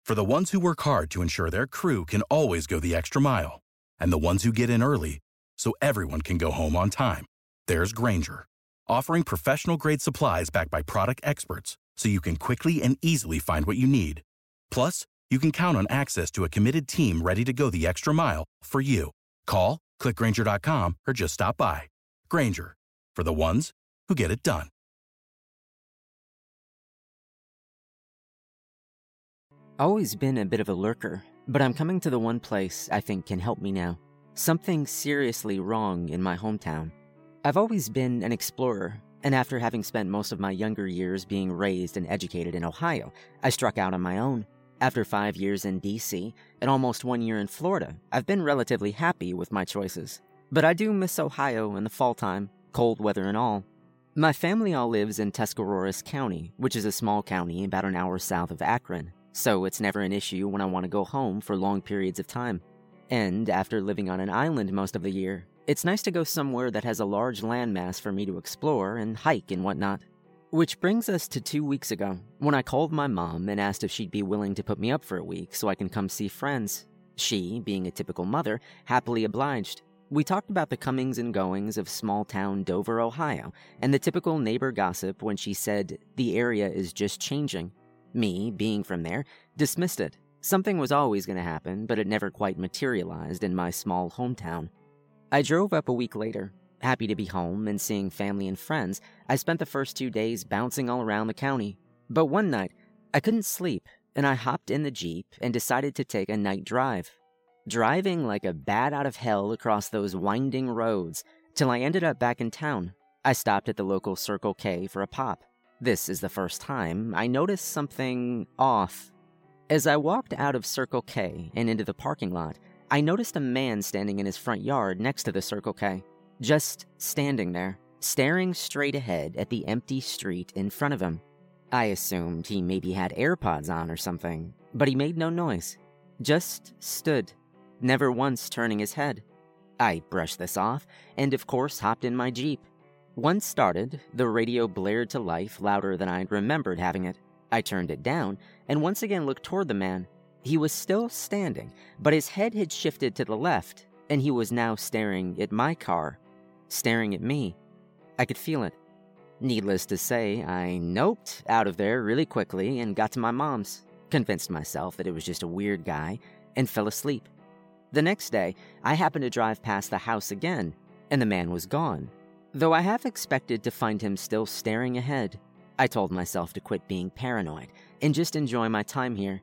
For the ones who work hard to ensure their crew can always go the extra mile, and the ones who get in early so everyone can go home on time, there's Grainger, offering professional-grade supplies backed by product experts so you can quickly and easily find what you need. Plus, you can count on access to a committed team ready to go the extra mile for you. Call, click Grainger.com, or just stop by. Grainger, for the ones who get it done. Always been a bit of a lurker, but I'm coming to the one place I think can help me now. Something seriously wrong in my hometown. I've always been an explorer, and after having spent most of my younger years being raised and educated in Ohio, I struck out on my own. After 5 years in D.C. and almost 1 year in Florida, I've been relatively happy with my choices. But I do miss Ohio in the fall time, cold weather and all. My family all lives in Tuscarawas County, which is a small county about an hour south of Akron, so it's never an issue when I want to go home for long periods of time. And after living on an island most of the year, it's nice to go somewhere that has a large landmass for me to explore and hike and whatnot. Which brings us to 2 weeks ago, when I called my mom and asked if she'd be willing to put me up for a week so I can come see friends. She, being a typical mother, happily obliged. We talked about the comings and goings of small-town Dover, Ohio, and the typical neighbor gossip when she said the area is just changing. Me, being from there, dismissed it. Something was always going to happen, but it never quite materialized in my small hometown. I drove up a week later. Happy to be home and seeing family and friends, I spent the first 2 days bouncing all around the county. But one night, I couldn't sleep, and I hopped in the Jeep and decided to take a night drive. Driving like a bat out of hell across those winding roads, till I ended up back in town. I stopped at the local Circle K for a pop. This is the first time I noticed something off. As I walked out of Circle K and into the parking lot, I noticed a man standing in his front yard next to the Circle K. Just standing there, staring straight ahead at the empty street in front of him. I assumed he maybe had AirPods on or something, but he made no noise. Just stood, never once turning his head. I brushed this off, and of course hopped in my Jeep. Once started, the radio blared to life louder than I'd remembered having it. I turned it down, and once again looked toward the man. He was still standing, but his head had shifted to the left, and he was now staring at my car. Staring at me. I could feel it. Needless to say, I noped out of there really quickly and got to my mom's, convinced myself that it was just a weird guy, and fell asleep. The next day, I happened to drive past the house again, and the man was gone. Though I half expected to find him still staring ahead, I told myself to quit being paranoid and just enjoy my time here.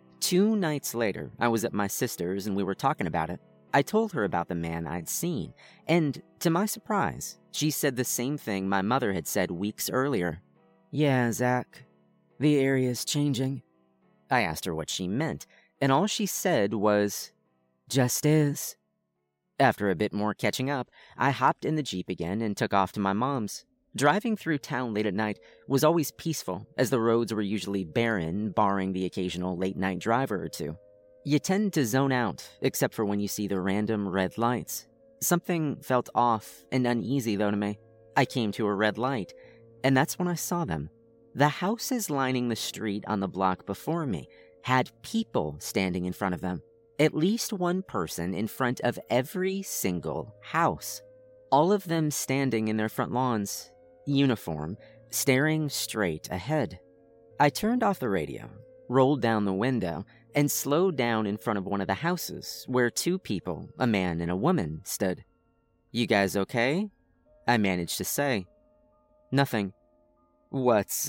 2 nights later, I was at my sister's and we were talking about it. I told her about the man I'd seen, and, to my surprise, she said the same thing my mother had said weeks earlier. "Yeah, Zach, the area's changing." I asked her what she meant, and all she said was, "Just is." After a bit more catching up, I hopped in the Jeep again and took off to my mom's. Driving through town late at night was always peaceful, as the roads were usually barren, barring the occasional late-night driver or two. You tend to zone out, except for when you see the random red lights. Something felt off and uneasy, though, to me. I came to a red light, and that's when I saw them. The houses lining the street on the block before me had people standing in front of them. At least one person in front of every single house. All of them standing in their front lawns, uniform, staring straight ahead. I turned off the radio, rolled down the window, and slowed down in front of one of the houses where 2 people, a man and a woman, stood. "You guys okay?" I managed to say. "Nothing." What's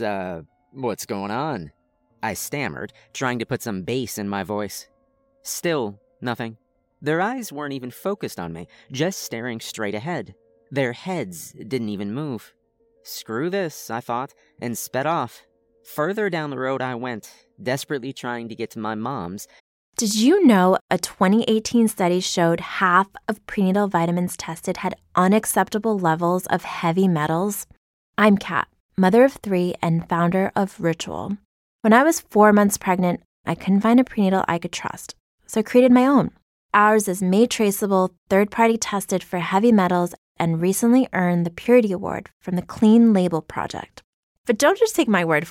going on?" I stammered, trying to put some bass in my voice. Still nothing. Their eyes weren't even focused on me, just staring straight ahead. Their heads didn't even move. Screw this, I thought, and sped off. Further down the road I went, desperately trying to get to my mom's. Did you know a 2018 study showed half of prenatal vitamins tested had unacceptable levels of heavy metals? I'm Kat, mother of 3 and founder of Ritual. When I was 4 months pregnant, I couldn't find a prenatal I could trust, so I created my own. Ours is made traceable, third-party tested for heavy metals, and recently earned the Purity Award from the Clean Label Project. But don't just take my word for it.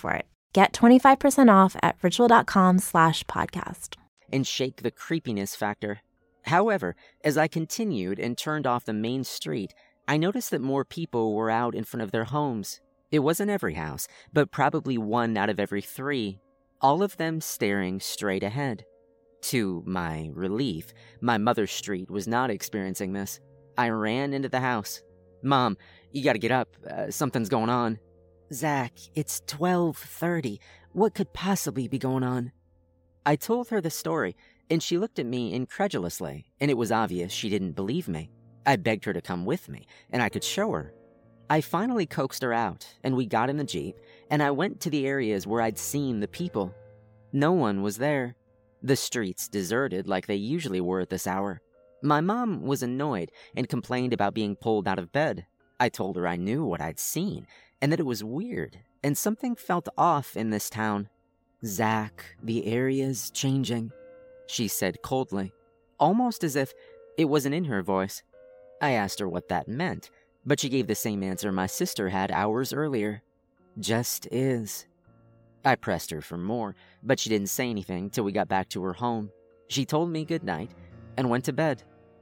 Get 25% off at ritual.com/podcast. and shake the creepiness factor. However, as I continued and turned off the main street, I noticed that more people were out in front of their homes. It wasn't every house, but probably 1 out of every 3, all of them staring straight ahead. To my relief, my mother's street was not experiencing this. I ran into the house. "Mom, you gotta get up. Something's going on." "Zach, it's 12:30. What could possibly be going on?" I told her the story, and she looked at me incredulously, and it was obvious she didn't believe me. I begged her to come with me, and I could show her. I finally coaxed her out, and we got in the Jeep, and I went to the areas where I'd seen the people. No one was there. The streets deserted like they usually were at this hour. My mom was annoyed and complained about being pulled out of bed. I told her I knew what I'd seen, and that it was weird, and something felt off in this town. "Zach, the area's changing," she said coldly, almost as if it wasn't in her voice. I asked her what that meant, but she gave the same answer my sister had hours earlier. "Just is." I pressed her for more, but she didn't say anything till we got back to her home. She told me good night and went to bed.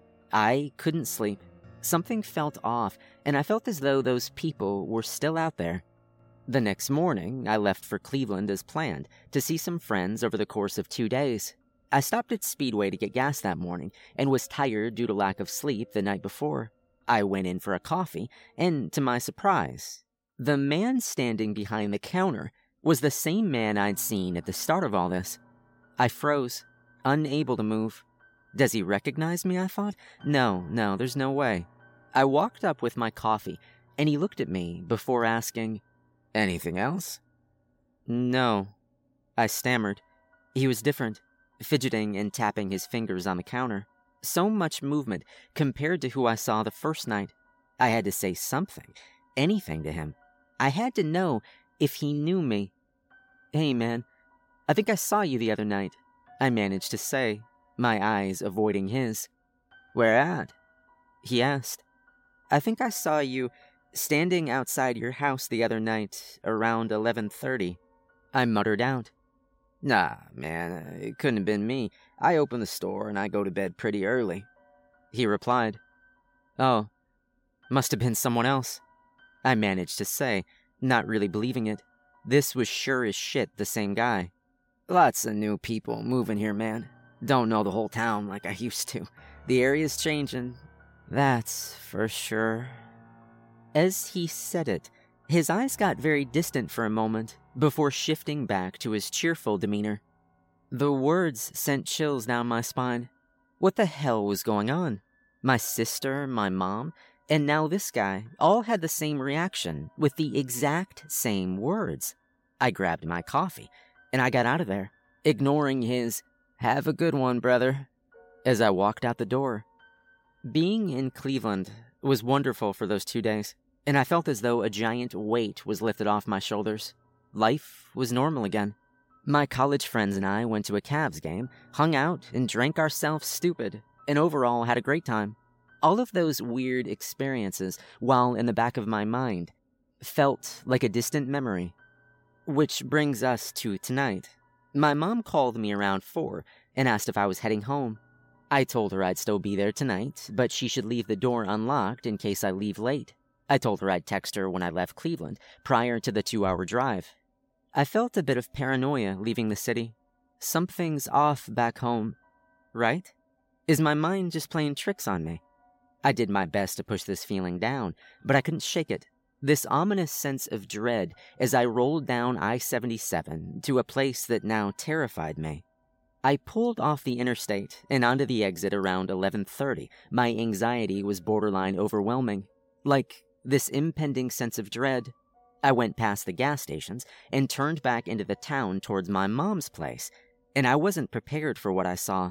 I couldn't sleep. Something felt off, and I felt as though those people were still out there. The next morning, I left for Cleveland as planned to see some friends over the course of 2 days. I stopped at Speedway to get gas that morning and was tired due to lack of sleep the night before. I went in for a coffee, and to my surprise, the man standing behind the counter was the same man I'd seen at the start of all this. I froze, unable to move. Does he recognize me, I thought? No, there's no way. I walked up with my coffee, and he looked at me before asking, "Anything else?" "No," I stammered. He was different, fidgeting and tapping his fingers on the counter. So much movement compared to who I saw the first night. I had to say something, anything to him. I had to know if he knew me. "Hey, man, I think I saw you the other night," I managed to say, my eyes avoiding his. "Where at?" he asked. "I think I saw you standing outside your house the other night around 11:30. I muttered out. "Nah, man, it couldn't have been me. I open the store and I go to bed pretty early," he replied. "Oh, must have been someone else," I managed to say, not really believing it. This was sure as shit the same guy. "Lots of new people moving here, man. Don't know the whole town like I used to. The area's changing. That's for sure." As he said it, his eyes got very distant for a moment before shifting back to his cheerful demeanor. The words sent chills down my spine. What the hell was going on? My sister, my mom, and now this guy all had the same reaction with the exact same words. I grabbed my coffee and I got out of there, ignoring his "Have a good one, brother," as I walked out the door. Being in Cleveland was wonderful for those 2 days, and I felt as though a giant weight was lifted off my shoulders. Life was normal again. My college friends and I went to a Cavs game, hung out, and drank ourselves stupid, and overall had a great time. All of those weird experiences, while in the back of my mind, felt like a distant memory. Which brings us to tonight. My mom called me around 4 and asked if I was heading home. I told her I'd still be there tonight, but she should leave the door unlocked in case I leave late. I told her I'd text her when I left Cleveland, prior to the 2-hour drive. I felt a bit of paranoia leaving the city. Something's off back home, right? Is my mind just playing tricks on me? I did my best to push this feeling down, but I couldn't shake it. This ominous sense of dread as I rolled down I-77 to a place that now terrified me. I pulled off the interstate and onto the exit around 11:30. My anxiety was borderline overwhelming. Like this impending sense of dread. I went past the gas stations and turned back into the town towards my mom's place, and I wasn't prepared for what I saw.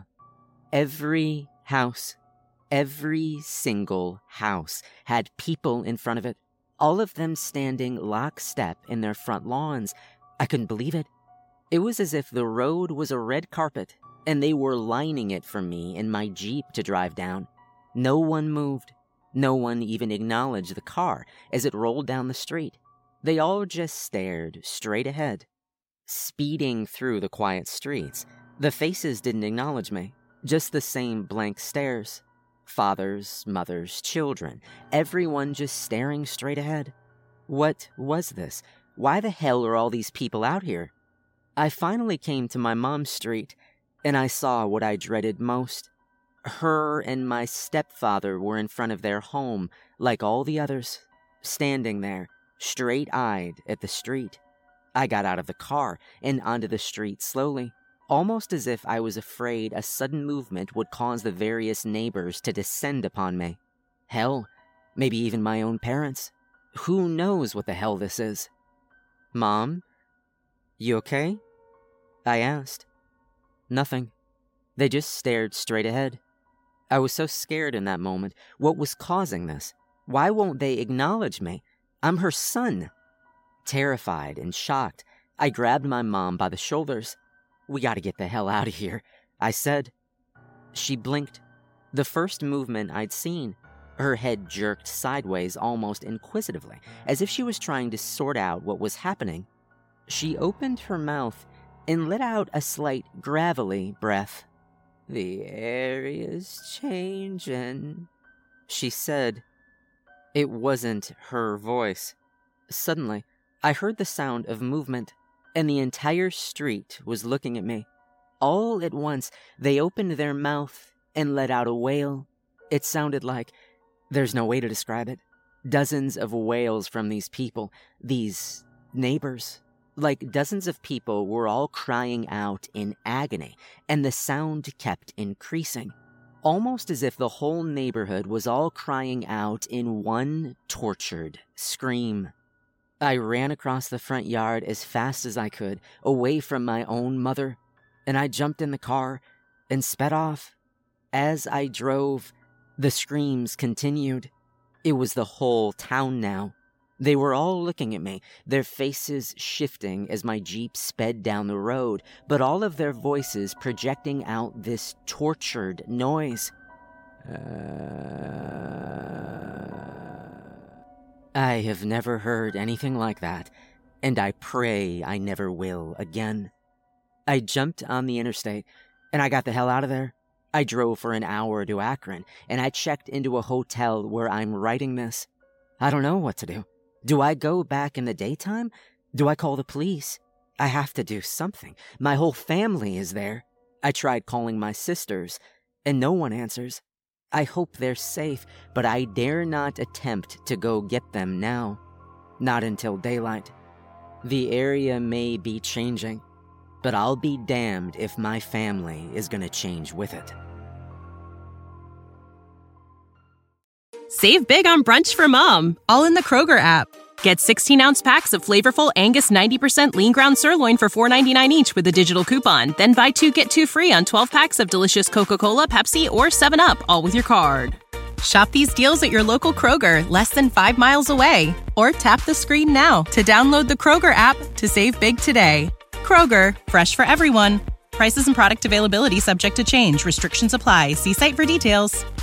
Every house, every single house had people in front of it, all of them standing lockstep in their front lawns. I couldn't believe it. It was as if the road was a red carpet, and they were lining it for me in my Jeep to drive down. No one moved. No one even acknowledged the car as it rolled down the street. They all just stared straight ahead. speeding through the quiet streets. The faces didn't acknowledge me, just the same blank stares. Fathers, mothers, children, everyone just staring straight ahead. What was this? Why the hell are all these people out here? I finally came to my mom's street, and I saw what I dreaded most. Her and my stepfather were in front of their home, like all the others, standing there, straight-eyed at the street. I got out of the car and onto the street slowly, almost as if I was afraid a sudden movement would cause the various neighbors to descend upon me. Hell, maybe even my own parents. Who knows what the hell this is? Mom? You okay? I asked. Nothing. They just stared straight ahead. I was so scared in that moment. What was causing this? Why won't they acknowledge me? I'm her son. Terrified and shocked, I grabbed my mom by the shoulders. We gotta get the hell out of here, I said. She blinked. The first movement I'd seen. Her head jerked sideways almost inquisitively, as if she was trying to sort out what was happening. She opened her mouth and let out a slight gravelly breath. The area's changing, she said. It wasn't her voice. Suddenly, I heard the sound of movement, and the entire street was looking at me. All at once, they opened their mouth and let out a wail. It sounded like, there's no way to describe it, dozens of wails from these people, these neighbors. Like dozens of people were all crying out in agony, and the sound kept increasing, almost as if the whole neighborhood was all crying out in one tortured scream. I ran across the front yard as fast as I could, away from my own mother, and I jumped in the car and sped off. As I drove, the screams continued. It was the whole town now. They were all looking at me, their faces shifting as my Jeep sped down the road, but all of their voices projecting out this tortured noise. I have never heard anything like that, and I pray I never will again. I jumped on the interstate, and I got the hell out of there. I drove for an hour to Akron, and I checked into a hotel where I'm writing this. I don't know what to do. Do I go back in the daytime? Do I call the police? I have to do something. My whole family is there. I tried calling my sisters, and no one answers. I hope they're safe, but I dare not attempt to go get them now. Not until daylight. The area may be changing, but I'll be damned if my family is gonna change with it. Save big on brunch for mom, all in the Kroger app. Get 16-ounce packs of flavorful Angus 90% lean ground sirloin for $4.99 each with a digital coupon. Then buy 2, get 2 free on 12 packs of delicious Coca-Cola, Pepsi, or 7-Up, all with your card. Shop these deals at your local Kroger, less than 5 miles away. Or tap the screen now to download the Kroger app to save big today. Kroger, fresh for everyone. Prices and product availability subject to change. Restrictions apply. See site for details.